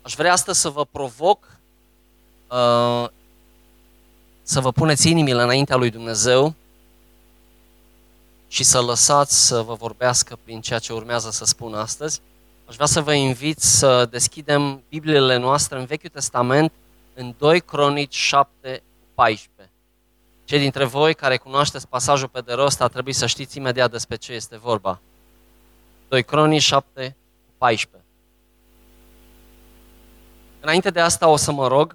Aș vrea astăzi să vă provoc să vă puneți inimile înaintea lui Dumnezeu și să lăsați să vă vorbească prin ceea ce urmează să spun astăzi. Aș vrea să vă invit să deschidem Bibliile noastre în Vechiul Testament în 2 Cronici 7:14. Cei dintre voi care cunoașteți pasajul pe de rost ar trebui să știți imediat despre ce este vorba. 2 Cronici 7:14. Înainte de asta o să mă rog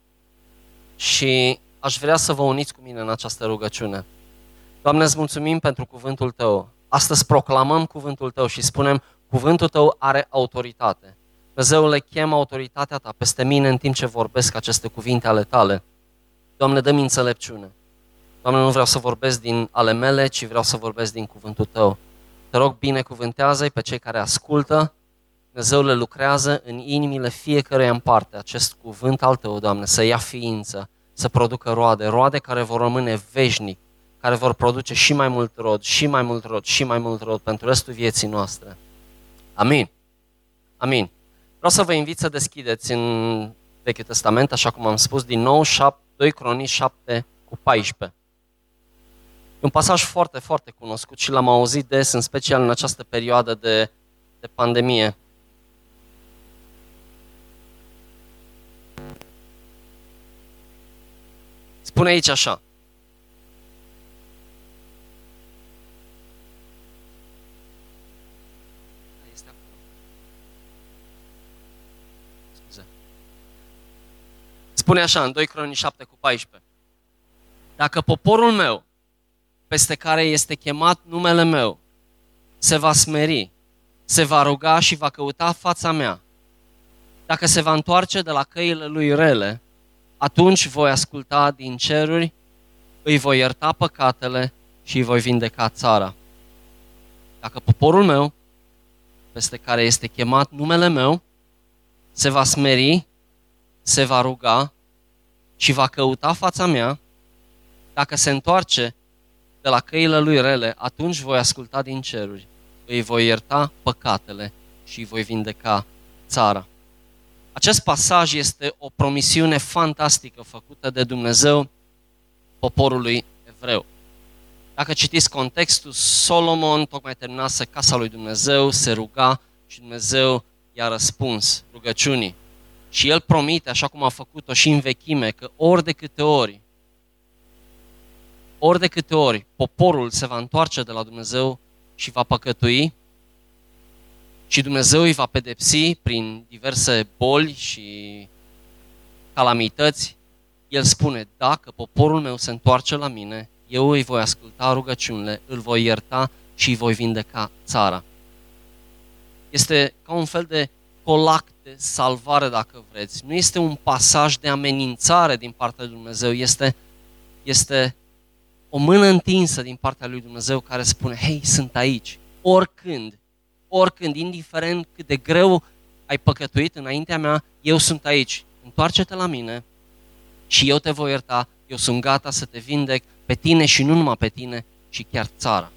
și aș vrea să vă uniți cu mine în această rugăciune. Doamne, îți mulțumim pentru cuvântul Tău. Astăzi proclamăm cuvântul Tău și spunem, cuvântul Tău are autoritate. Dumnezeule, chem autoritatea Ta peste mine în timp ce vorbesc aceste cuvinte ale Tale. Doamne, dă-mi înțelepciune. Doamne, nu vreau să vorbesc din ale mele, ci vreau să vorbesc din cuvântul Tău. Te rog, binecuvântează-i pe cei care ascultă. Dumnezeule, lucrează în inimile fiecăruia în parte acest cuvânt al Tău, Doamne, să ia ființă, să producă roade care vor rămâne veșnic, care vor produce și mai mult rod, și mai mult rod, și mai mult rod pentru restul vieții noastre. Amin. Amin. Vreau să vă invit să deschideți în Vechiul Testament, așa cum am spus, din nou 2 Cronici 7:14. E un pasaj foarte, foarte cunoscut și l-am auzit des, în special în această perioadă de pandemie. Spune aici așa. Spune așa în 2 Cronici 7:14. Dacă poporul meu, peste care este chemat numele meu, se va smeri, se va ruga și va căuta fața mea, dacă se va întoarce de la căile lui rele, atunci voi asculta din ceruri, îi voi ierta păcatele și îi voi vindeca țara. Dacă poporul meu, peste care este chemat numele meu, se va smeri, se va ruga și va căuta fața mea, dacă se întoarce de la căile lui rele, atunci voi asculta din ceruri, îi voi ierta păcatele și îi voi vindeca țara. Acest pasaj este o promisiune fantastică făcută de Dumnezeu poporului evreu. Dacă citiți contextul, Solomon tocmai terminase casa lui Dumnezeu, se ruga și Dumnezeu i-a răspuns rugăciunii. Și el promite, așa cum a făcut-o și în vechime, că ori de câte ori poporul se va întoarce de la Dumnezeu și va păcătui și Dumnezeu îi va pedepsi prin diverse boli și calamități, el spune, dacă poporul meu se întoarce la mine, eu îi voi asculta rugăciunile, îl voi ierta și îi voi vindeca țara. Este ca un fel de colac de salvare, dacă vreți. Nu este un pasaj de amenințare din partea lui Dumnezeu, este o mână întinsă din partea lui Dumnezeu care spune, hei, sunt aici, oricând, indiferent cât de greu ai păcătuit înaintea mea, eu sunt aici. Întoarce-te la mine și eu te voi ierta, eu sunt gata să te vindec pe tine și nu numai pe tine, ci chiar țara.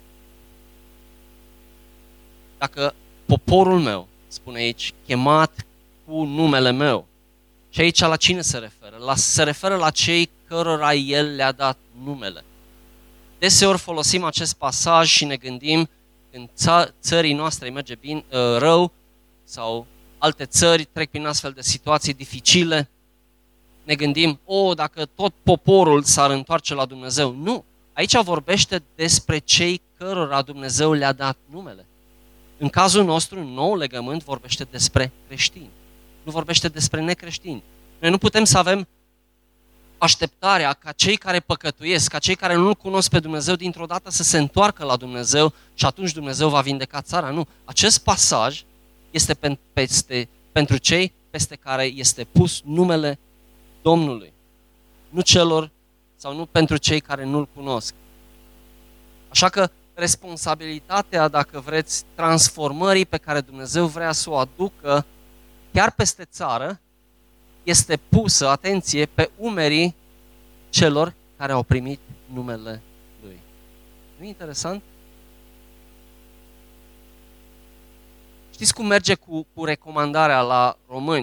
Dacă poporul meu, spune aici, chemat cu numele meu, și aici la cine se referă? Se referă la cei cărora el le-a dat numele. Deseori folosim acest pasaj și ne gândim când țării noastre îi merge bine, rău sau alte țări trec prin astfel de situații dificile, ne gândim, dacă tot poporul s-ar întoarce la Dumnezeu. Nu, aici vorbește despre cei cărora Dumnezeu le-a dat numele. În cazul nostru, în nou legământ, vorbește despre creștini. Nu vorbește despre necreștini. Noi nu putem să avem așteptarea ca cei care păcătuiesc, ca cei care nu-L cunosc pe Dumnezeu, dintr-o dată să se întoarcă la Dumnezeu și atunci Dumnezeu va vindeca țara. Nu. Acest pasaj este pentru cei peste care este pus numele Domnului. Nu celor sau nu pentru cei care nu-L cunosc. Așa că responsabilitatea, dacă vreți, transformării pe care Dumnezeu vrea să o aducă chiar peste țară, este pusă, atenție, pe umerii celor care au primit numele Lui. Nu e interesant? Știți cum merge cu recomandarea la români?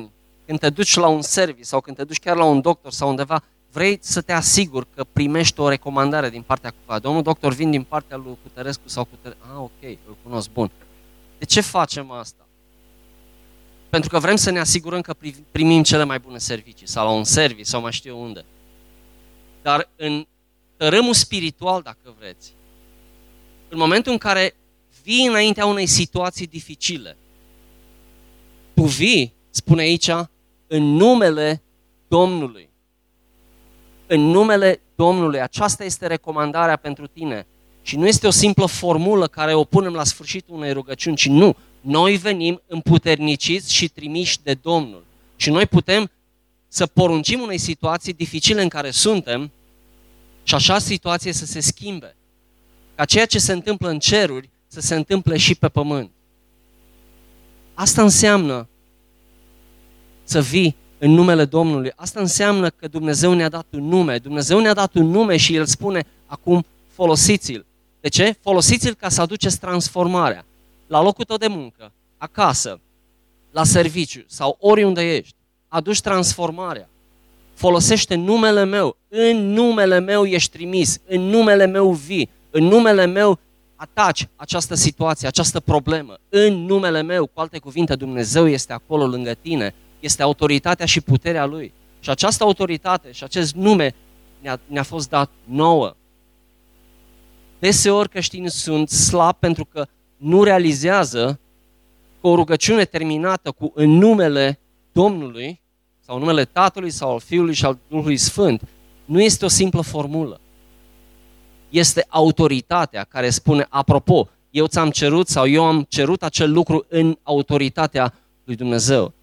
când te duci la un serviciu sau când te duci chiar la un doctor sau undeva, vrei să te asiguri că primești o recomandare din partea cuiva. Domnul doctor, vin din partea lui Cutărescu sau Cutărescu. Ok, îl cunosc, bun. De ce facem asta? Pentru că vrem să ne asigurăm că primim cele mai bune servicii sau la un serviciu sau mai știu unde. Dar în tărâmul spiritual, dacă vreți, în momentul în care vii înaintea unei situații dificile, tu vii, spune aici, în numele Domnului. În numele Domnului. Aceasta este recomandarea pentru tine. Și nu este o simplă formulă care o punem la sfârșitul unei rugăciuni, ci nu. Noi venim împuterniciți și trimiși de Domnul. Și noi putem să poruncim unei situații dificile în care suntem și așa situație să se schimbe. Ca ceea ce se întâmplă în ceruri să se întâmple și pe pământ. Asta înseamnă să vii în numele Domnului. Asta înseamnă că Dumnezeu ne-a dat un nume. Dumnezeu ne-a dat un nume și El spune acum folosiți-l. De ce? Folosiți-l ca să aduceți transformarea. La locul tău de muncă, acasă, la serviciu sau oriunde ești. Aduci transformarea. Folosește numele meu. În numele meu ești trimis. În numele meu vii. În numele meu ataci această situație, această problemă. În numele meu, cu alte cuvinte, Dumnezeu este acolo lângă tine. Este autoritatea și puterea Lui. Și această autoritate și acest nume ne-a fost dat nouă. Deseori creștinii sunt slabi pentru că nu realizează că o rugăciune terminată cu în numele Domnului sau în numele Tatălui sau al Fiului și al Duhului Sfânt nu este o simplă formulă. Este autoritatea care spune, apropo, eu ți-am cerut sau eu am cerut acel lucru în autoritatea lui Dumnezeu.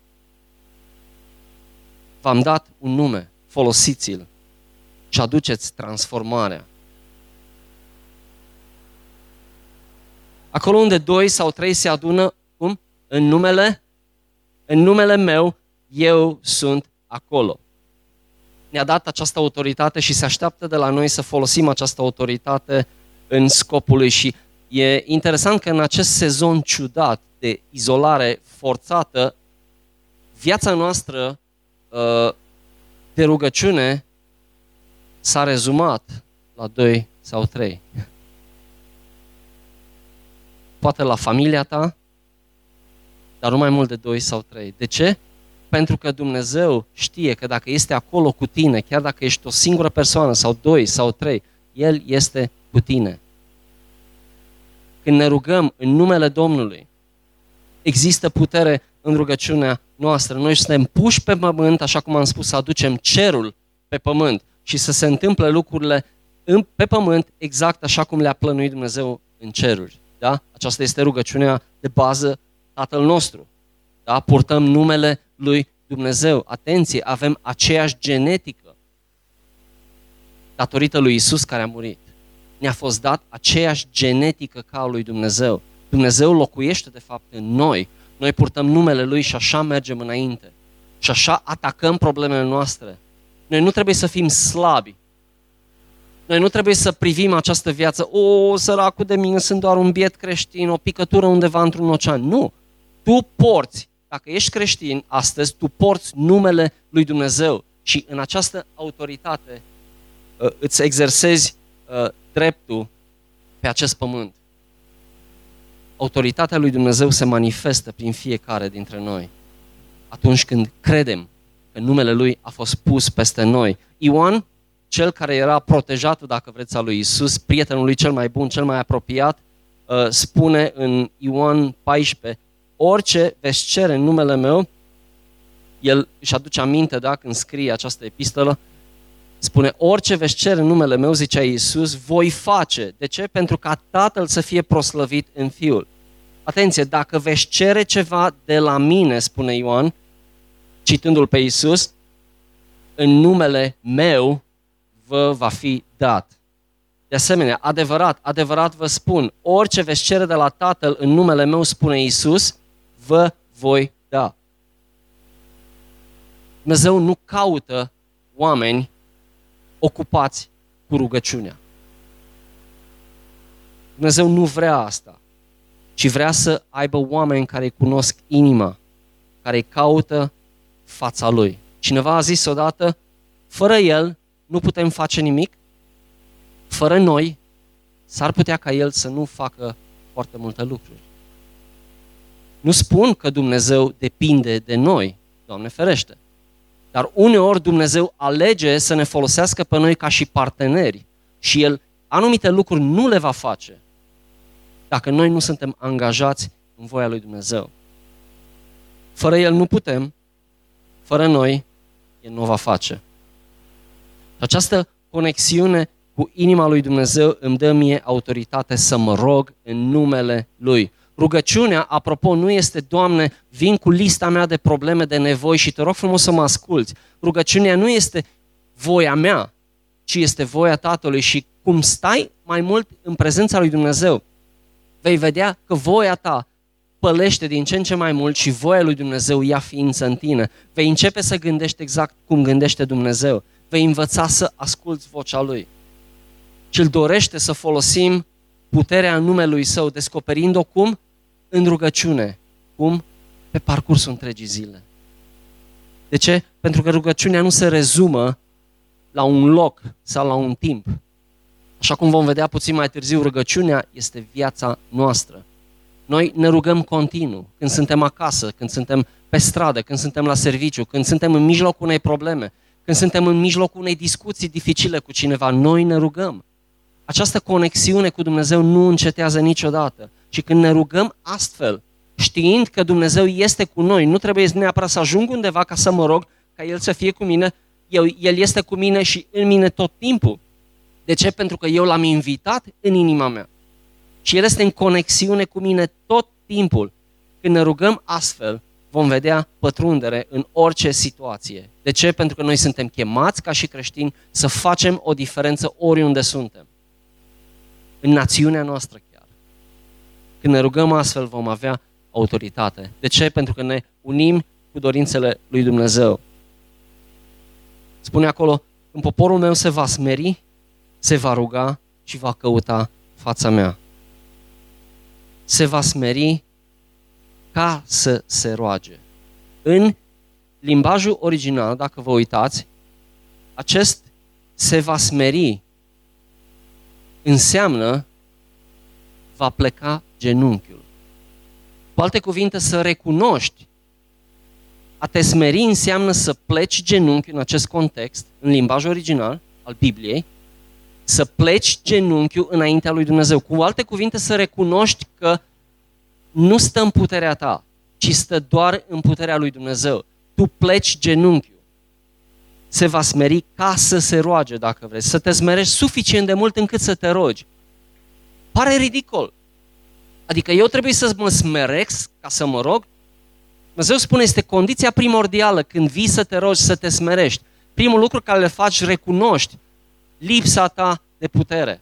V-am dat un nume, folosiți-l și aduceți transformarea. Acolo unde 2 sau 3 se adună, cum? În numele meu, eu sunt acolo. Ne-a dat această autoritate și se așteaptă de la noi să folosim această autoritate în scopul lui. Și e interesant că în acest sezon ciudat de izolare forțată, viața noastră de rugăciune s-a rezumat la 2 sau 3. Poate la familia ta, dar nu mai mult de 2 sau 3. De ce? Pentru că Dumnezeu știe că dacă este acolo cu tine, chiar dacă ești o singură persoană sau 2 sau 3, El este cu tine. Când ne rugăm în numele Domnului, există putere în rugăciunea noastră. Noi suntem puși pe pământ, așa cum am spus, să aducem cerul pe pământ și să se întâmple lucrurile pe pământ exact așa cum le-a plănuit Dumnezeu în ceruri. Da? Aceasta este rugăciunea de bază, Tatăl nostru. Da? Purtăm numele lui Dumnezeu. Atenție, avem aceeași genetică datorită lui Isus care a murit. Ne-a fost dat aceeași genetică ca a lui Dumnezeu. Dumnezeu locuiește de fapt în noi. Noi purtăm numele Lui și așa mergem înainte. Și așa atacăm problemele noastre. Noi nu trebuie să fim slabi. Noi nu trebuie să privim această viață, săracul de mine, sunt doar un biet creștin, o picătură undeva într-un ocean. Nu! Tu porți, dacă ești creștin astăzi, tu porți numele lui Dumnezeu și în această autoritate îți exersezi dreptul pe acest pământ. Autoritatea lui Dumnezeu se manifestă prin fiecare dintre noi atunci când credem că numele Lui a fost pus peste noi. Ioan, cel care era protejat, dacă vreți, al lui Isus, prietenul lui cel mai bun, cel mai apropiat, spune în Ioan 14, orice veți cere în numele meu, el își aduce aminte, da, când scrie această epistolă, spune, orice veți cere în numele meu, zicea Iisus, voi face. De ce? Pentru ca Tatăl să fie proslăvit în Fiul. Atenție, dacă veți cere ceva de la mine, spune Ioan, citându-l pe Iisus, în numele meu vă va fi dat. De asemenea, adevărat vă spun, orice veți cere de la Tatăl în numele meu, spune Iisus, vă voi da. Dumnezeu nu caută oameni ocupați cu rugăciunea. Dumnezeu nu vrea asta, ci vrea să aibă oameni care îi cunosc inima, care îi caută fața Lui. Cineva a zis odată, fără El nu putem face nimic, fără noi s-ar putea ca El să nu facă foarte multe lucruri. Nu spun că Dumnezeu depinde de noi, Doamne ferește, dar uneori Dumnezeu alege să ne folosească pe noi ca și parteneri și El anumite lucruri nu le va face dacă noi nu suntem angajați în voia lui Dumnezeu. Fără El nu putem, fără noi, El nu va face. Această conexiune cu inima lui Dumnezeu îmi dă mie autoritate să mă rog în numele Lui. Rugăciunea, apropo, nu este, Doamne, vin cu lista mea de probleme, de nevoi și te rog frumos să mă asculți. Rugăciunea nu este voia mea, ci este voia Tatălui și cum stai mai mult în prezența lui Dumnezeu, vei vedea că voia ta pălește din ce în ce mai mult și voia lui Dumnezeu ia ființă în tine. Vei începe să gândești exact cum gândește Dumnezeu. Vei învăța să asculți vocea Lui. Și îl dorește să folosim puterea în numelui Său, descoperind-o cum? În rugăciune. Cum? Pe parcursul întregii zile. De ce? Pentru că rugăciunea nu se rezumă la un loc sau la un timp. Așa cum vom vedea puțin mai târziu, rugăciunea este viața noastră. Noi ne rugăm continuu, când suntem acasă, când suntem pe stradă, când suntem la serviciu, când suntem în mijlocul unei probleme, când suntem în mijlocul unei discuții dificile cu cineva, noi ne rugăm. Această conexiune cu Dumnezeu nu încetează niciodată. Și când ne rugăm astfel, știind că Dumnezeu este cu noi, nu trebuie neapărat să ajung undeva ca să mă rog, ca El să fie cu mine, El este cu mine și în mine tot timpul. De ce? Pentru că eu L-am invitat în inima mea. Și El este în conexiune cu mine tot timpul. Când ne rugăm astfel, vom vedea pătrundere în orice situație. De ce? Pentru că noi suntem chemați ca și creștini să facem o diferență oriunde suntem. În națiunea noastră chiar. Când ne rugăm astfel vom avea autoritate. De ce? Pentru că ne unim cu dorințele lui Dumnezeu. Spune acolo, când poporul meu se va smeri, se va ruga și va căuta fața mea. Se va smeri ca să se roage. În limbajul original, dacă vă uitați, acest se va smeri înseamnă va pleca genunchiul. Cu alte cuvinte, să recunoști. A te smeri înseamnă să pleci genunchiul în acest context, în limbajul original al Bibliei, să pleci genunchiul înaintea lui Dumnezeu. Cu alte cuvinte, să recunoști că nu stă în puterea ta, ci stă doar în puterea lui Dumnezeu. Tu pleci genunchiul. Se va smeri ca să se roage, dacă vrei. Să te smerești suficient de mult încât să te rogi. Pare ridicol. Adică eu trebuie să mă smeresc ca să mă rog? Dumnezeu spune, este condiția primordială când vii să te rogi, să te smerești. Primul lucru care le faci, recunoști lipsa ta de putere.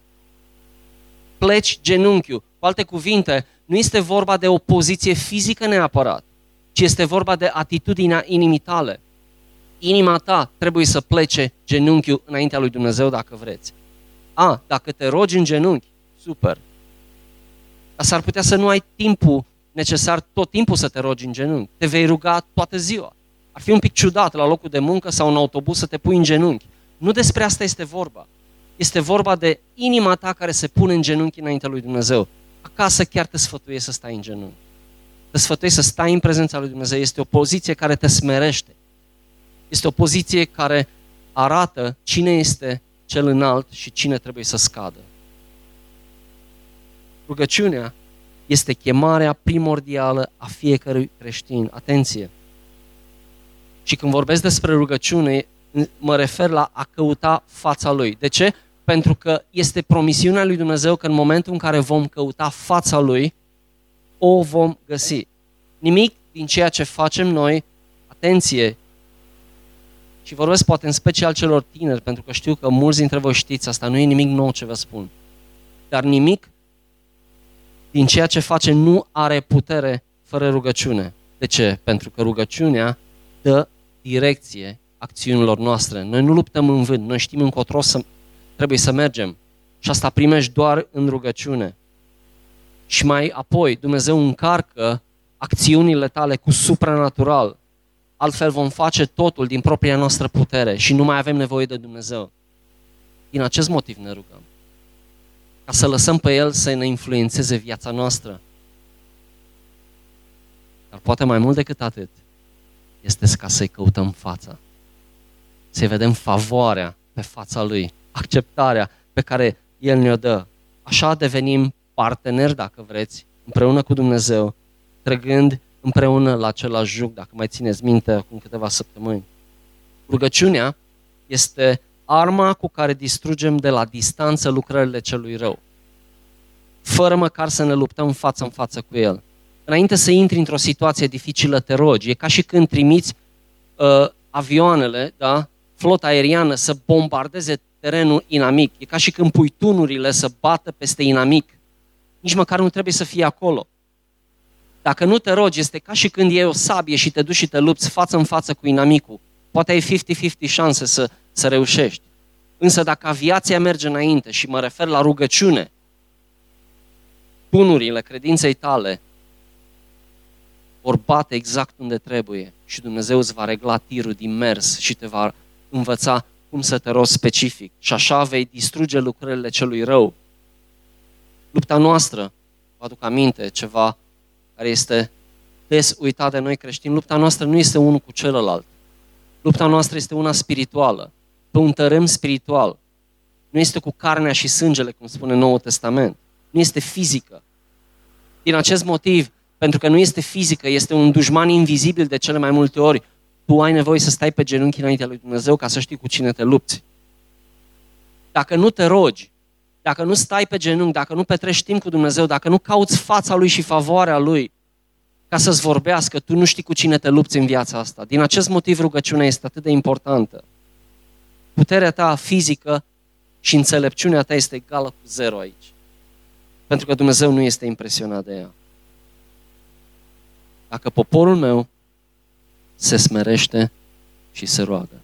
Pleci genunchiul. Cu alte cuvinte, nu este vorba de o poziție fizică neapărat, ci este vorba de atitudinea inimii tale. Inima ta trebuie să plece genunchiul înaintea lui Dumnezeu dacă vreți. Dacă te rogi în genunchi, super. Dar s-ar putea să nu ai timpul necesar tot timpul să te rogi în genunchi. Te vei ruga toată ziua. Ar fi un pic ciudat la locul de muncă sau în autobuz să te pui în genunchi. Nu despre asta este vorba. Este vorba de inima ta care se pune în genunchi înaintea lui Dumnezeu. Acasă chiar te sfătuiesc să stai în genunchi. Te sfătuiesc să stai în prezența lui Dumnezeu. Este o poziție care te smerește. Este o poziție care arată cine este cel înalt și cine trebuie să scadă. Rugăciunea este chemarea primordială a fiecărui creștin. Atenție! Și când vorbesc despre rugăciune, mă refer la a căuta fața Lui. De ce? Pentru că este promisiunea lui Dumnezeu că în momentul în care vom căuta fața Lui, o vom găsi. Nimic din ceea ce facem noi, atenție, și vorbesc poate în special celor tineri, pentru că știu că mulți dintre voi știți asta, nu e nimic nou ce vă spun. Dar nimic din ceea ce face nu are putere fără rugăciune. De ce? Pentru că rugăciunea dă direcție acțiunilor noastre. Noi nu luptăm în vânt, noi știm încotro trebuie să mergem. Și asta primești doar în rugăciune. Și mai apoi Dumnezeu încarcă acțiunile tale cu supranatural. altfel vom face totul din propria noastră putere și nu mai avem nevoie de Dumnezeu. Din acest motiv ne rugăm. Ca să lăsăm pe El să ne influențeze viața noastră. Dar poate mai mult decât atât, este ca să-i căutăm fața. Să-i vedem favoarea pe fața Lui, acceptarea pe care El ne-o dă. Așa devenim parteneri, dacă vreți, împreună cu Dumnezeu, trăgând împreună la același juc, dacă mai țineți minte, acum câteva săptămâni. Rugăciunea este arma cu care distrugem de la distanță lucrările celui rău, fără măcar să ne luptăm față în față cu el. Înainte să intri într-o situație dificilă, te rogi. E ca și când trimiți avioanele, da? Flota aeriană să bombardeze terenul inamic. E ca și când pui tunurile să bată peste inamic. Nici măcar nu trebuie să fie acolo. Dacă nu te rogi, este ca și când iei o sabie și te duci și te lupți față în față cu inamicul. Poate ai 50-50 șanse să reușești. Însă dacă aviația merge înainte, și mă refer la rugăciune, tunurile credinței tale vor bate exact unde trebuie și Dumnezeu îți va regla tirul din mers și te va învăța cum să te rogi specific. Și așa vei distruge lucrările celui rău. Lupta noastră, vă aduc aminte ceva care este des uitat de noi creștini, lupta noastră nu este unul cu celălalt. Lupta noastră este una spirituală, pe un tărâm spiritual. Nu este cu carnea și sângele, cum spune Noul Testament. Nu este fizică. Din acest motiv, pentru că nu este fizică, este un dușman invizibil de cele mai multe ori, tu ai nevoie să stai pe genunchi înaintea lui Dumnezeu ca să știi cu cine te lupți. Dacă nu te rogi, dacă nu stai pe genunchi, dacă nu petrești timp cu Dumnezeu, dacă nu cauți fața Lui și favoarea Lui ca să-ți vorbească, tu nu știi cu cine te lupți în viața asta. Din acest motiv rugăciunea este atât de importantă. Puterea ta fizică și înțelepciunea ta este egală cu zero aici. Pentru că Dumnezeu nu este impresionat de ea. Dacă poporul meu se smerește și se roagă.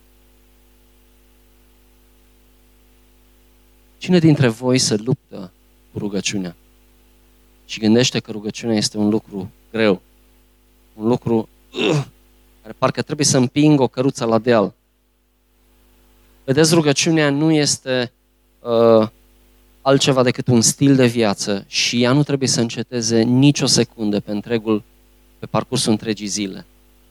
Cine dintre voi se luptă cu rugăciunea și gândește că rugăciunea este un lucru greu, un lucru care parcă trebuie să împing o căruță la deal? Vedeți, rugăciunea nu este altceva decât un stil de viață și ea nu trebuie să înceteze nicio secundă pe parcursul întregii zile.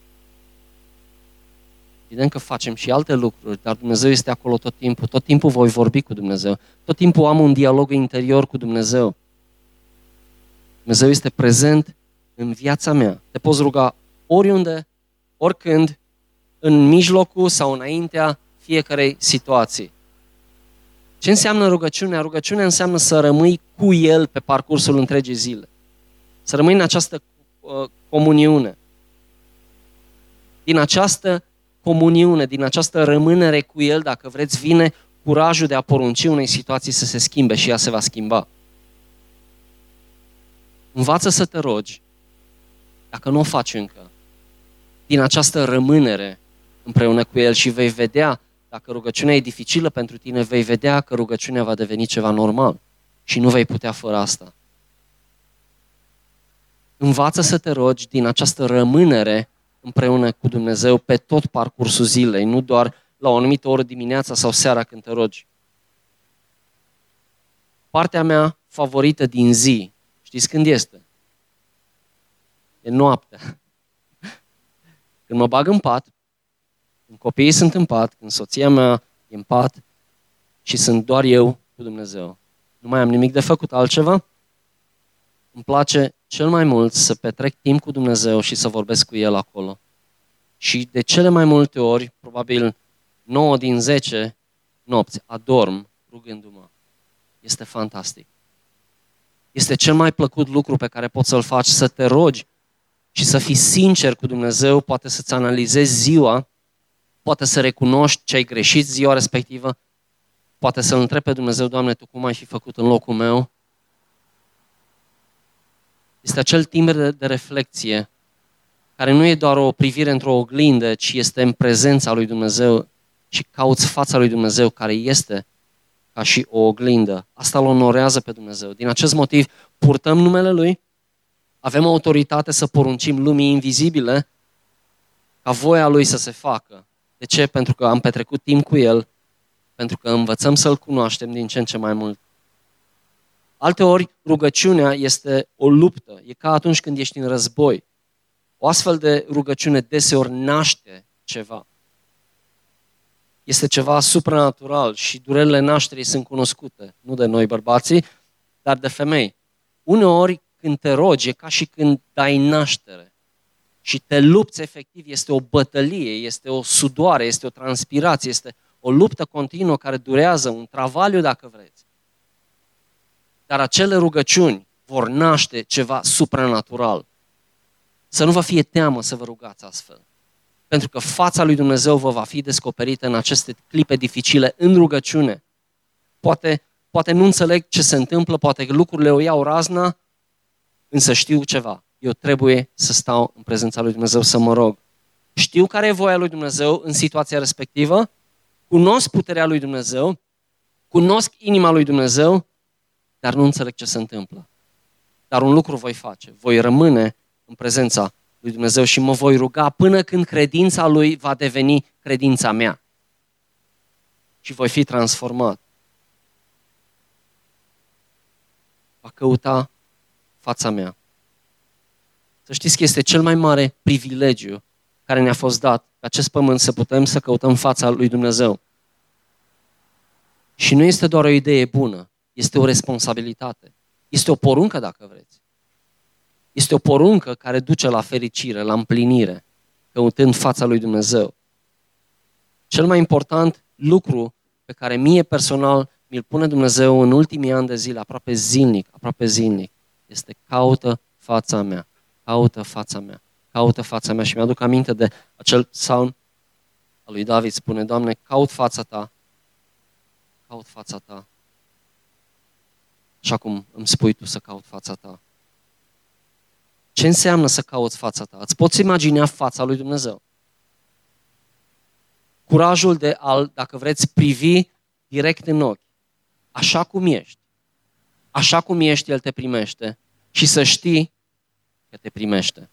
Evident că facem și alte lucruri, dar Dumnezeu este acolo tot timpul voi vorbi cu Dumnezeu, tot timpul am un dialog interior cu Dumnezeu. Dumnezeu este prezent în viața mea. Te poți ruga oriunde, oricând, în mijlocul sau înaintea fiecarei situații. Ce înseamnă rugăciunea? Rugăciunea înseamnă să rămâi cu El pe parcursul întregii zile. Să rămâi în această comuniune. Din această comuniune, din această rămânere cu El, dacă vreți, vine curajul de a porunci unei situații să se schimbe și ea se va schimba. Învață să te rogi, dacă nu o faci încă, din această rămânere împreună cu El și vei vedea, dacă rugăciunea e dificilă pentru tine, vei vedea că rugăciunea va deveni ceva normal și nu vei putea fără asta. Învață să te rogi din această rămânere împreună cu Dumnezeu pe tot parcursul zilei, nu doar la o anumită oră dimineața sau seara când te rogi. Partea mea favorită din zi, știți când este? E noaptea. Când mă bag în pat, când copiii sunt în pat, când soția mea e în pat și sunt doar eu cu Dumnezeu. Nu mai am nimic de făcut altceva. Îmi place cel mai mult să petrec timp cu Dumnezeu și să vorbesc cu El acolo. Și de cele mai multe ori, probabil 9 din 10 nopți, adorm rugându-mă. Este fantastic. Este cel mai plăcut lucru pe care poți să-l faci, să te rogi și să fii sincer cu Dumnezeu, poate să-ți analizezi ziua, poate să recunoști ce ai greșit ziua respectivă, poate să-L întrebi pe Dumnezeu, Doamne, Tu cum ai fi făcut în locul meu? Este acel timp de reflexie care nu e doar o privire într-o oglindă, ci este în prezența lui Dumnezeu și cauți fața lui Dumnezeu care este ca și o oglindă. Asta îl onorează pe Dumnezeu. Din acest motiv purtăm numele Lui, avem autoritate să poruncim lumii invizibile ca voia Lui să se facă. De ce? Pentru că am petrecut timp cu El, pentru că învățăm să-L cunoaștem din ce în ce mai mult. Alteori, rugăciunea este o luptă. E ca atunci când ești în război. O astfel de rugăciune deseori naște ceva. Este ceva supranatural și durerile nașterii sunt cunoscute, nu de noi bărbații, dar de femei. Uneori când te rogi, e ca și când dai naștere și te lupți efectiv, este o bătălie, este o sudoare, este o transpirație, este o luptă continuă care durează, un travaliu dacă vreți. Dar acele rugăciuni vor naște ceva supranatural. Să nu vă fie teamă să vă rugați astfel. Pentru că fața lui Dumnezeu vă va fi descoperită în aceste clipe dificile, în rugăciune. Poate nu înțeleg ce se întâmplă, poate că lucrurile o iau razna, însă știu ceva. Eu trebuie să stau în prezența lui Dumnezeu să mă rog. Știu care e voia lui Dumnezeu în situația respectivă, cunosc puterea lui Dumnezeu, cunosc inima lui Dumnezeu, dar nu înțeleg ce se întâmplă. Dar un lucru voi face, voi rămâne în prezența lui Dumnezeu și mă voi ruga până când credința lui va deveni credința mea. Și voi fi transformat. Va căuta fața mea. Să știți că este cel mai mare privilegiu care ne-a fost dat pe acest pământ să putem să căutăm fața lui Dumnezeu. Și nu este doar o idee bună, este o responsabilitate. Este o poruncă, dacă vreți. Este o poruncă care duce la fericire, la împlinire, căutând fața lui Dumnezeu. Cel mai important lucru pe care mie personal mi-l pune Dumnezeu în ultimii ani de zile, aproape zilnic, este caută fața mea, caută fața mea, caută fața mea. Și mi-aduc aminte de acel psalm al lui David, spune, Doamne, caut fața Ta, caut fața Ta, așa cum îmi spui Tu să caut fața Ta. Ce înseamnă să cauți fața Ta? Îți poți imagina fața lui Dumnezeu. Curajul de a, dacă vreți, privi direct în ochi. Așa cum ești. Așa cum ești, El te primește. Și să știi că te primește.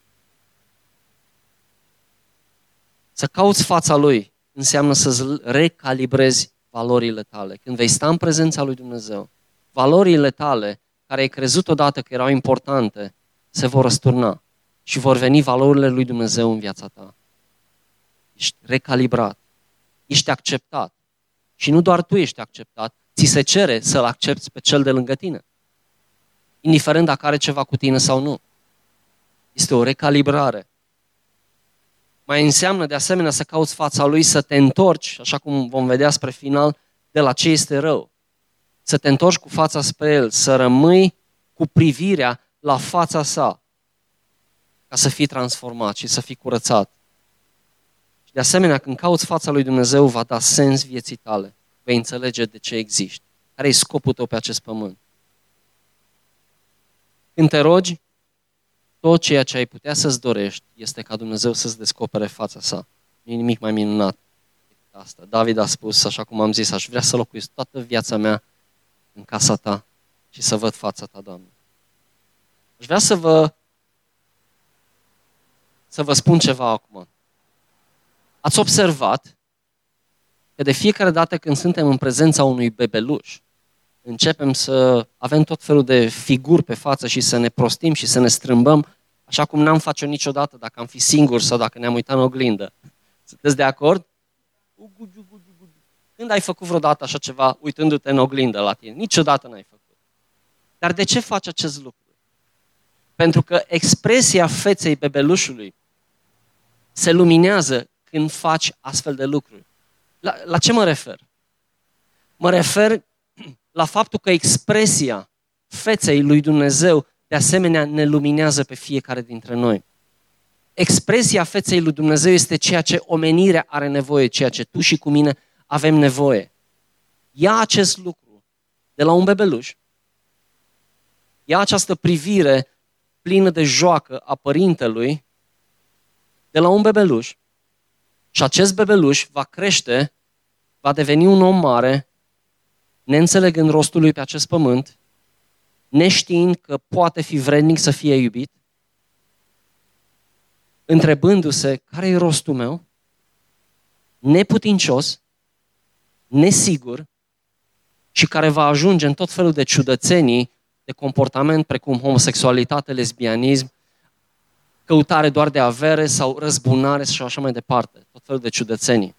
Să cauți fața Lui înseamnă să-ți recalibrezi valorile tale. Când vei sta în prezența lui Dumnezeu, valorile tale, care ai crezut odată că erau importante, se vor răsturna și vor veni valorile lui Dumnezeu în viața ta. Ești recalibrat, ești acceptat. Și nu doar tu ești acceptat, ți se cere să-l accepți pe cel de lângă tine. Indiferent dacă are ceva cu tine sau nu. Este o recalibrare. Mai înseamnă de asemenea să cauți fața lui, să te întorci, așa cum vom vedea spre final, de la ce este rău. Să te întorci cu fața spre El, să rămâi cu privirea la fața sa, ca să fii transformat și să fii curățat. Și de asemenea, când cauți fața lui Dumnezeu, va da sens vieții tale. Vei înțelege de ce existi. Care e scopul tău pe acest pământ? Când te rogi, tot ceea ce ai putea să-ți dorești este ca Dumnezeu să-ți descopere fața sa. Nu e nimic mai minunat decât asta. David a spus, așa cum am zis, aș vrea să locuiesc toată viața mea în casa ta și să văd fața ta, Doamne. Aș vrea să vă spun ceva acum. Ați observat că de fiecare dată când suntem în prezența unui bebeluș, începem să avem tot felul de figuri pe față și să ne prostim și să ne strâmbăm, așa cum n-am face niciodată dacă am fi singuri sau dacă ne-am uitat în oglindă. Sunteți de acord? Când ai făcut vreodată așa ceva uitându-te în oglindă la tine? Niciodată n-ai făcut. Dar de ce faci acest lucru? Pentru că expresia feței bebelușului se luminează când faci astfel de lucruri. La ce mă refer? Mă refer la faptul că expresia feței lui Dumnezeu de asemenea ne luminează pe fiecare dintre noi. Expresia feței lui Dumnezeu este ceea ce omenirea are nevoie, ceea ce tu și cu mine avem nevoie. Ia acest lucru de la un bebeluș, ia această privire plină de joacă a părintelui de la un bebeluș și acest bebeluș va crește, va deveni un om mare, neînțelegând rostul lui pe acest pământ, neștiind că poate fi vrednic să fie iubit, întrebându-se care e rostul meu, neputincios, nesigur și care va ajunge în tot felul de ciudățenii de comportament precum homosexualitate, lesbianism, căutare doar de avere sau răzbunare și așa mai departe, tot felul de ciudățenii.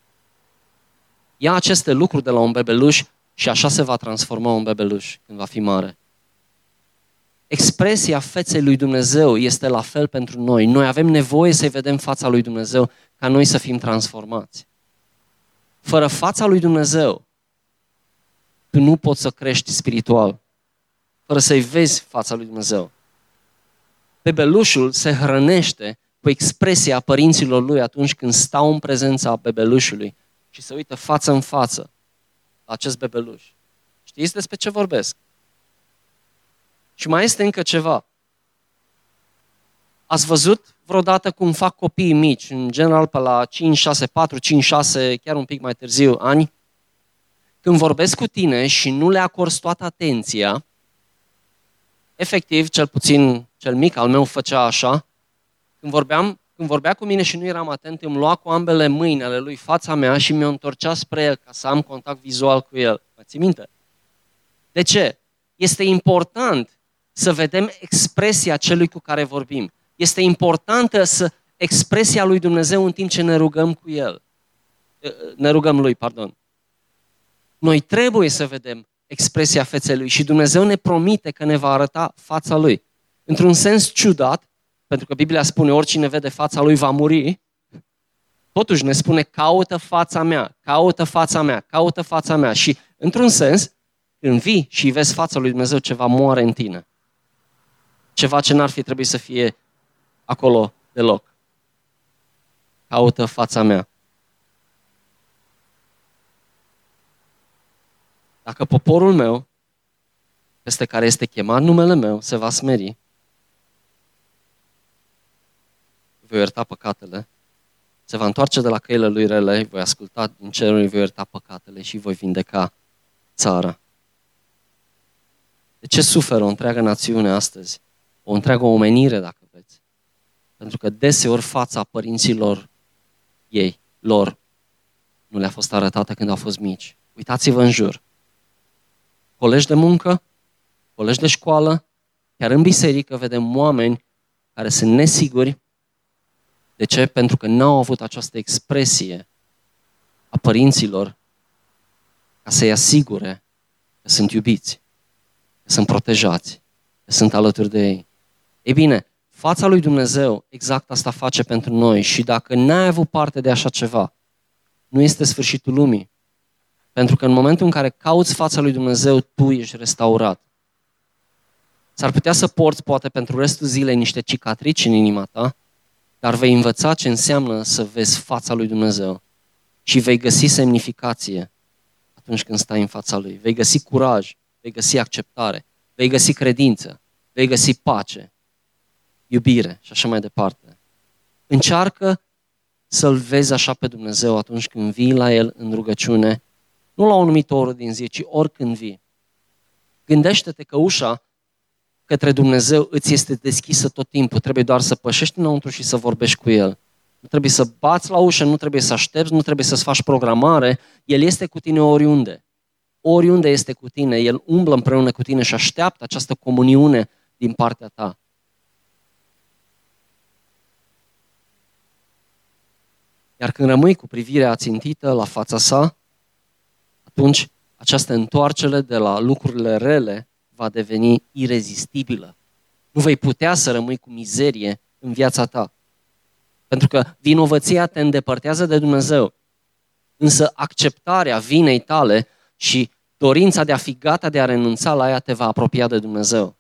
Ia aceste lucruri de la un bebeluș și așa se va transforma un bebeluș când va fi mare. Expresia feței lui Dumnezeu este la fel pentru noi. Noi avem nevoie să-i vedem fața lui Dumnezeu ca noi să fim transformați. Fără fața lui Dumnezeu, tu nu poți să crești spiritual. Fără să-i vezi fața lui Dumnezeu. Bebelușul se hrănește cu expresia părinților lui atunci când stau în prezența bebelușului și se uită față în față la acest bebeluș. Știți despre ce vorbesc? Și mai este încă ceva. Ați văzut vreodată cum fac copiii mici, în general pe la 5, 6, 4, 5, 6, chiar un pic mai târziu, ani? Când vorbesc cu tine și nu le acorzi toată atenția, efectiv, cel puțin cel mic al meu făcea așa, când vorbea cu mine și nu eram atent, îmi lua cu ambele mâini ale lui fața mea și mi-o întorcea spre el ca să am contact vizual cu el. Mă ții minte? De ce? Este important să vedem expresia celui cu care vorbim. Este importantă expresia lui Dumnezeu în timp ce ne rugăm cu el. Ne rugăm lui, pardon. Noi trebuie să vedem expresia feței lui și Dumnezeu ne promite că ne va arăta fața lui. Într-un sens ciudat, pentru că Biblia spune oricine vede fața lui va muri, totuși ne spune caută fața mea, caută fața mea, caută fața mea. Și într-un sens, când vii și vezi fața lui Dumnezeu, ceva moare în tine. Ceva ce n-ar fi trebuit să fie acolo deloc. Caută fața mea. Dacă poporul meu, peste care este chemat numele meu, se va smeri, voi ierta păcatele, se va întoarce de la căile lui rele, voi asculta din ceruri, voi ierta păcatele și voi vindeca țara. De ce suferă o întreagă națiune astăzi? O întreagă omenire, dacă vreți. Pentru că deseori fața părinților lor, nu le-a fost arătată când au fost mici. Uitați-vă în jur. Colegi de muncă, colegi de școală, chiar în biserică vedem oameni care sunt nesiguri. De ce? Pentru că n-au avut această expresie a părinților ca să-i asigure că sunt iubiți, că sunt protejați, că sunt alături de ei. Ei bine, fața lui Dumnezeu exact asta face pentru noi și dacă n-ai avut parte de așa ceva, nu este sfârșitul lumii. Pentru că în momentul în care cauți fața lui Dumnezeu, tu ești restaurat. S-ar putea să porți poate pentru restul zilei niște cicatrici în inima ta, dar vei învăța ce înseamnă să vezi fața lui Dumnezeu și vei găsi semnificație atunci când stai în fața lui. Vei găsi curaj, vei găsi acceptare, vei găsi credință, vei găsi pace, iubire și așa mai departe. Încearcă să-L vezi așa pe Dumnezeu atunci când vii la El în rugăciune, nu la o anumită oră din zi, ci oricând vii. Gândește-te că ușa către Dumnezeu îți este deschisă tot timpul. Trebuie doar să pășești înăuntru și să vorbești cu El. Nu trebuie să bați la ușă, nu trebuie să aștepți, nu trebuie să-ți faci programare. El este cu tine oriunde. Oriunde este cu tine, El umblă împreună cu tine și așteaptă această comuniune din partea ta. Iar când rămâi cu privirea ațintită la fața sa, atunci această întoarcere de la lucrurile rele va deveni irezistibilă. Nu vei putea să rămâi cu mizerie în viața ta. Pentru că vinovăția te îndepărtează de Dumnezeu. Însă acceptarea vinei tale și dorința de a fi gata de a renunța la ea te va apropia de Dumnezeu.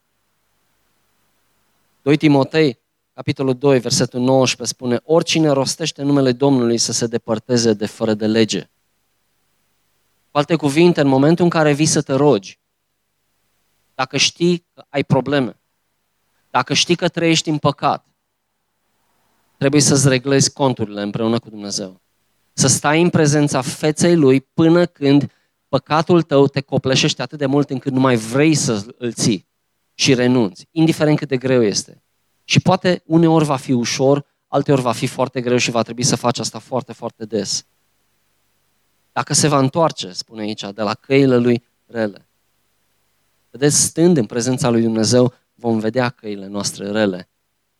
2 Timotei, capitolul 2, versetul 19 spune: oricine rostește numele Domnului să se depărteze de fără de lege. Cu alte cuvinte, în momentul în care vii să te rogi, dacă știi că ai probleme, dacă știi că trăiești în păcat, trebuie să-ți reglezi conturile împreună cu Dumnezeu. Să stai în prezența feței Lui până când păcatul tău te copleșește atât de mult încât nu mai vrei să îl ții și renunți, indiferent cât de greu este. Și poate uneori va fi ușor, alteori va fi foarte greu și va trebui să faci asta foarte, foarte des. Dacă se va întoarce, spune aici, de la căile lui rele. Vedeți, stând în prezența lui Dumnezeu, vom vedea căile noastre rele.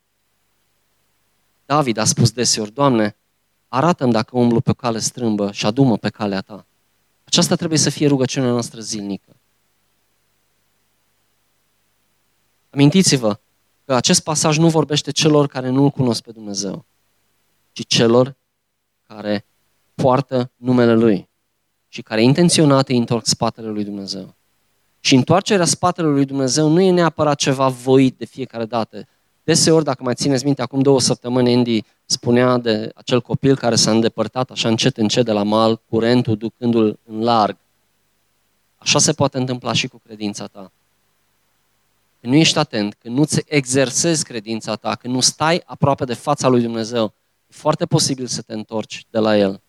David a spus deseori, Doamne, arată-mi dacă umblu pe o cale strâmbă și adu-mă pe calea Ta. Aceasta trebuie să fie rugăciunea noastră zilnică. Amintiți-vă că acest pasaj nu vorbește celor care nu-L cunosc pe Dumnezeu, ci celor care poartă numele Lui și care intenționat îi întorc spatele lui Dumnezeu. Și întoarcerea spatele lui Dumnezeu nu e neapărat ceva voit de fiecare dată. Deseori, dacă mai țineți minte, acum 2 săptămâni Andy spunea de acel copil care s-a îndepărtat așa încet de la mal, curentul ducându-l în larg. Așa se poate întâmpla și cu credința ta. Când nu ești atent, când nu-ți exersezi credința ta, când nu stai aproape de fața lui Dumnezeu, e foarte posibil să te întorci de la El.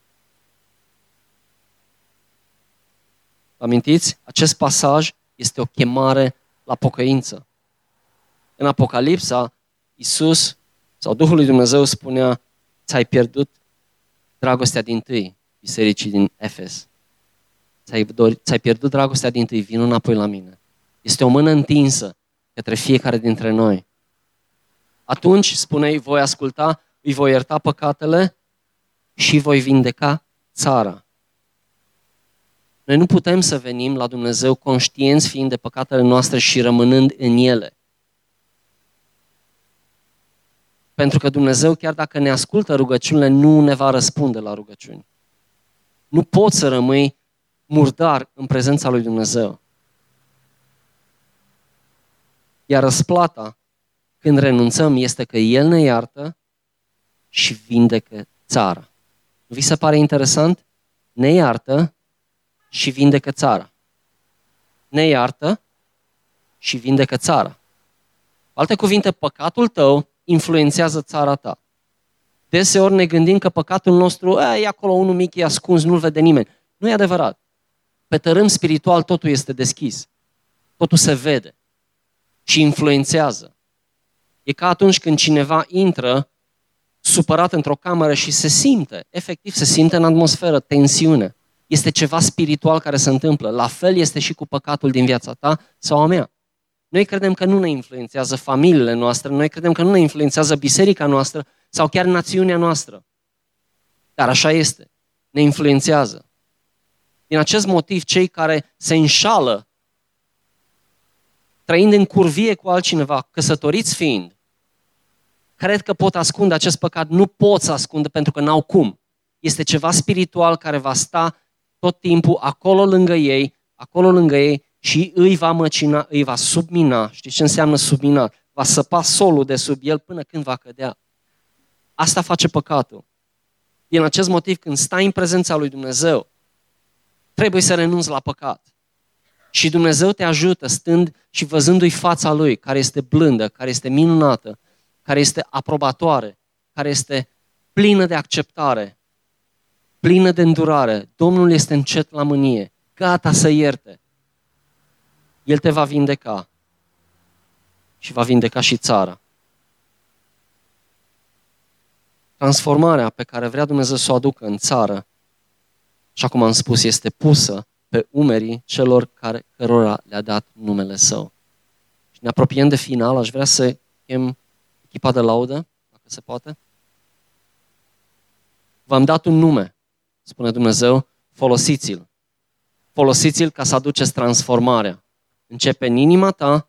Amintiți? Acest pasaj este o chemare la pocăință. În Apocalipsa, Iisus sau Duhul lui Dumnezeu spunea, ți-ai pierdut dragostea dintâi, bisericii din Efes. Ți-ai pierdut dragostea dintâi, vino înapoi la mine. Este o mână întinsă către fiecare dintre noi. Atunci, spune-i, voi asculta, îi voi ierta păcatele și voi vindeca țara. Noi nu putem să venim la Dumnezeu conștienți fiind de păcatele noastre și rămânând în ele. Pentru că Dumnezeu, chiar dacă ne ascultă rugăciunile, nu ne va răspunde la rugăciuni. Nu poți să rămâi murdar în prezența lui Dumnezeu. Iar răsplata, când renunțăm, este că El ne iartă și vindecă țara. Vi se pare interesant? Ne iartă și vindecă țara. Ne iartă și vindecă țara. Cu alte cuvinte, păcatul tău influențează țara ta. Deseori ne gândim că păcatul nostru e acolo unul mic, e ascuns, nu-l vede nimeni. Nu e adevărat. Pe tărâm spiritual totul este deschis. Totul se vede și influențează. E ca atunci când cineva intră supărat într-o cameră și se simte, efectiv se simte în atmosferă, tensiune. Este ceva spiritual care se întâmplă. La fel este și cu păcatul din viața ta sau a mea. Noi credem că nu ne influențează familiile noastre, noi credem că nu ne influențează biserica noastră sau chiar națiunea noastră. Dar așa este. Ne influențează. Din acest motiv, cei care se înșală, trăind în curvie cu altcineva, căsătoriți fiind, cred că pot ascunde acest păcat. Nu pot să ascundă pentru că n-au cum. Este ceva spiritual care va sta tot timpul acolo lângă ei și îi va măcina, îi va submina. Știți ce înseamnă submina? Va săpa solul de sub el până când va cădea. Asta face păcatul. Din acest motiv, când stai în prezența lui Dumnezeu, trebuie să renunți la păcat. Și Dumnezeu te ajută stând și văzându-i fața Lui, care este blândă, care este minunată, care este aprobatoare, care este plină de acceptare, plină de îndurare. Domnul este încet la mânie, gata să ierte. El te va vindeca și va vindeca și țara. Transformarea pe care vrea Dumnezeu să o aducă în țară, așa cum am spus, este pusă pe umerii celor cărora le-a dat numele Său. Și ne apropiem de final, aș vrea să chem echipa de laudă, dacă se poate. V-am dat un nume, spune Dumnezeu, folosiți-l. Folosiți-l ca să aduceți transformarea. Începe în inima ta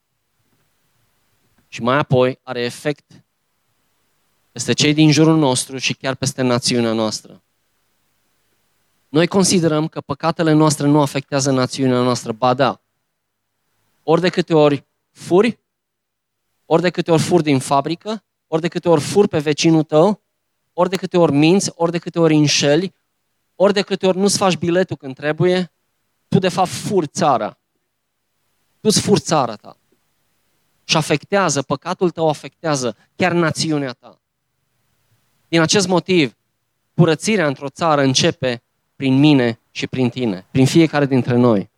și mai apoi are efect peste cei din jurul nostru și chiar peste națiunea noastră. Noi considerăm că păcatele noastre nu afectează națiunea noastră, ba da. Ori de câte ori furi, ori de câte ori furi din fabrică, ori de câte ori furi pe vecinul tău, ori de câte ori minți, ori de câte ori înșeli, ori de câte ori nu-ți faci biletul când trebuie, tu de fapt furi țara. Tu-ți furi țara ta. Și afectează, păcatul tău afectează chiar națiunea ta. Din acest motiv, curățirea într-o țară începe prin mine și prin tine, prin fiecare dintre noi.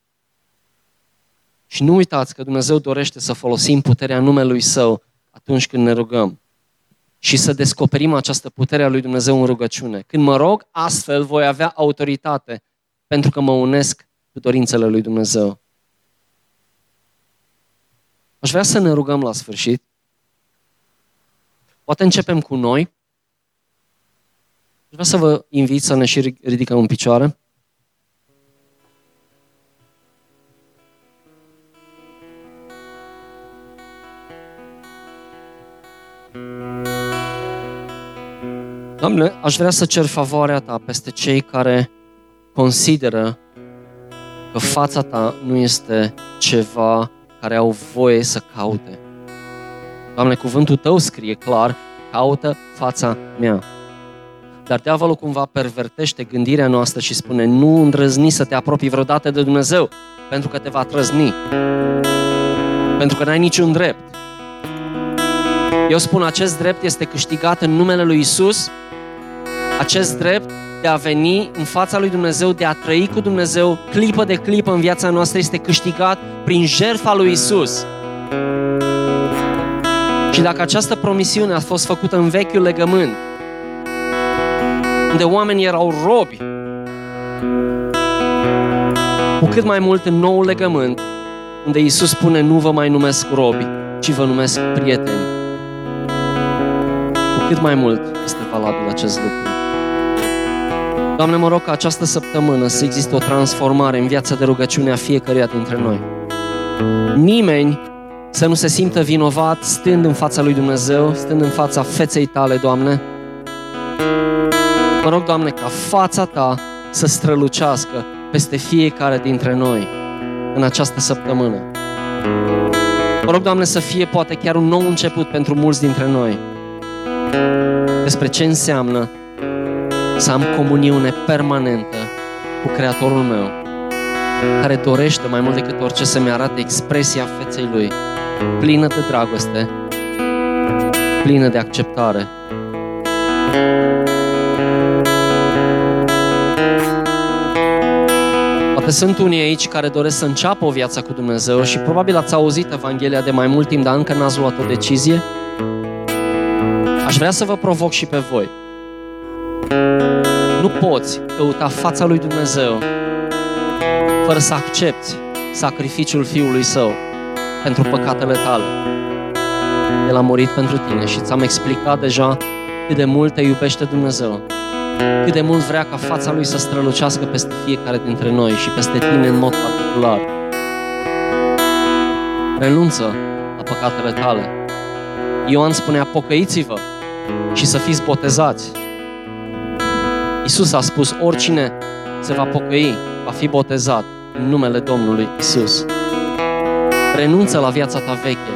Și nu uitați că Dumnezeu dorește să folosim puterea numelui Său atunci când ne rugăm. și să descoperim această putere a lui Dumnezeu în rugăciune. Când mă rog, astfel voi avea autoritate pentru că mă unesc cu dorințele lui Dumnezeu. Aș vrea să ne rugăm la sfârșit. Poate începem cu noi. Aș vrea să vă invit să ne și ridicăm în picioare. Doamne, aș vrea să cer favoarea Ta peste cei care consideră că fața Ta nu este ceva care au voie să caute. Doamne, cuvântul Tău scrie clar, caută fața mea. Dar diavolul cumva pervertește gândirea noastră și spune, nu îndrăzni să te apropii vreodată de Dumnezeu, pentru că te va trăzni. Pentru că n-ai niciun drept. Eu spun, acest drept este câștigat în numele lui Isus, acest drept de a veni în fața lui Dumnezeu, de a trăi cu Dumnezeu clipă de clipă în viața noastră este câștigat prin jertfa lui Isus. Și dacă această promisiune a fost făcută în vechiul legământ, unde oamenii erau robi, cu cât mai mult în noul legământ, unde Iisus spune, nu vă mai numesc robi, ci vă numesc prieteni. Cu cât mai mult este valabil acest lucru. Doamne, mă rog ca această săptămână să existe o transformare în viața de rugăciune a fiecăruia dintre noi. Nimeni să nu se simtă vinovat stând în fața lui Dumnezeu, stând în fața feței Tale, Doamne. Mă rog, Doamne, ca fața Ta să strălucească peste fiecare dintre noi în această săptămână. Mă rog, Doamne, să fie poate chiar un nou început pentru mulți dintre noi despre ce înseamnă să am comuniune permanentă cu Creatorul meu, care dorește mai mult decât orice să-mi arate expresia feței Lui, plină de dragoste, plină de acceptare. Poate sunt unii aici care doresc să înceapă o viață cu Dumnezeu și probabil ați auzit Evanghelia de mai mult timp, dar încă n-ați luat o decizie. Aș vrea să vă provoc și pe voi. Nu poți căuta fața lui Dumnezeu fără să accepti sacrificiul Fiului Său pentru păcatele tale. El a murit pentru tine și ți-am explicat deja cât de mult te iubește Dumnezeu, cât de mult vrea ca fața Lui să strălucească peste fiecare dintre noi și peste tine în mod particular. Renunță la păcatele tale. Ioan spunea, pocăiți-vă și să fiți botezați. Iisus a spus, oricine se va pocăi, va fi botezat în numele Domnului Iisus. Renunță la viața ta veche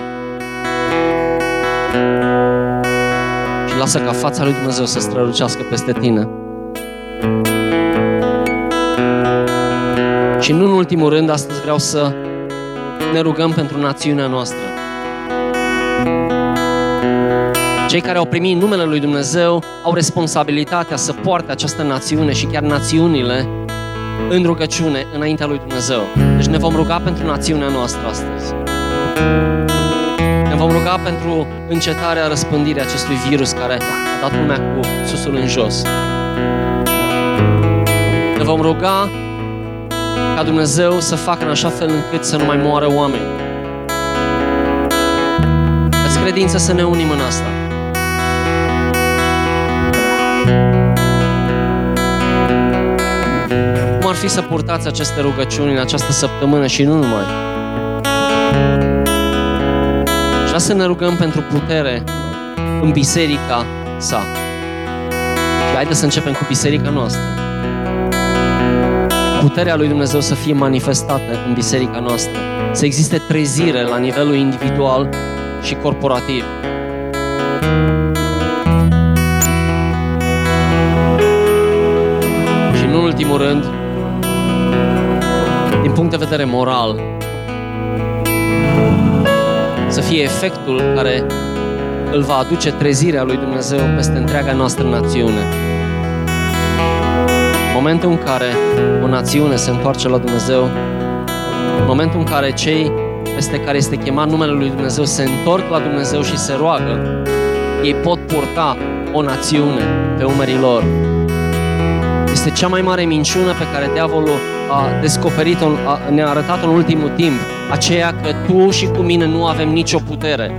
și lasă ca fața lui Dumnezeu să strălucească peste tine. Și nu în ultimul rând, astăzi vreau să ne rugăm pentru națiunea noastră. Cei care au primit numele lui Dumnezeu au responsabilitatea să poarte această națiune și chiar națiunile în rugăciune înaintea lui Dumnezeu. Deci ne vom ruga pentru națiunea noastră astăzi. Ne vom ruga pentru încetarea răspândirii acestui virus care a dat lumea cu susul în jos. Ne vom ruga ca Dumnezeu să facă în așa fel încât să nu mai moară oameni. Aveți credință să ne unim în asta. Cum ar fi să purtați aceste rugăciuni în această săptămână și nu numai? Și vreau să ne rugăm pentru putere în biserica sa. Și haideți să începem cu biserica noastră. Puterea lui Dumnezeu să fie manifestată în biserica noastră. Să existe trezire la nivelul individual și corporativ. Și în ultimul rând, din punct de vedere moral, să fie efectul care îl va aduce trezirea lui Dumnezeu peste întreaga noastră națiune. În momentul în care o națiune se întoarce la Dumnezeu, în momentul în care cei peste care este chemat numele lui Dumnezeu se întorc la Dumnezeu și se roagă, ei pot purta o națiune pe umerii lor. Este cea mai mare minciună pe care diavolul a descoperit-o, ne-a arătat în ultimul timp, aceea că tu și cu mine nu avem nicio putere.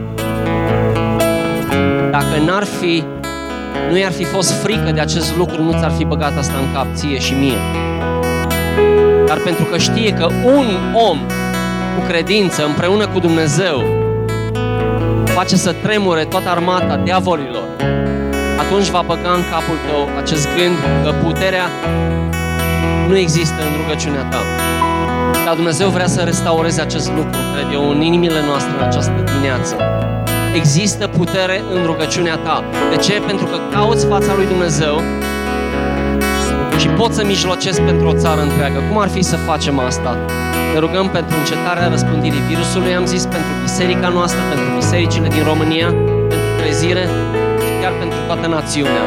Dacă nu i-ar fi fost frică de acest lucru, nu ți-ar fi băgat asta în cap, ție și mie. Dar pentru că știe că un om cu credință împreună cu Dumnezeu face să tremure toată armata diavolilor, atunci va băga în capul tău acest gând că puterea nu există în rugăciunea ta. Dar Dumnezeu vrea să restaureze acest lucru, cred eu, în inimile noastre în această dimineață. Există putere în rugăciunea ta. De ce? Pentru că cauți fața lui Dumnezeu și poți să mijlocezi pentru o țară întreagă. Cum ar fi să facem asta? Ne rugăm pentru încetarea răspândirii virusului, am zis, pentru biserica noastră, pentru bisericile din România, pentru trezire și chiar pentru toată națiunea.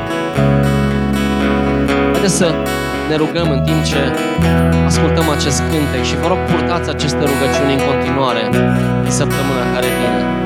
Haideți să ne rugăm în timp ce ascultăm acest cântec și vă rog, purtați aceste rugăciuni în continuare în săptămâna care vine.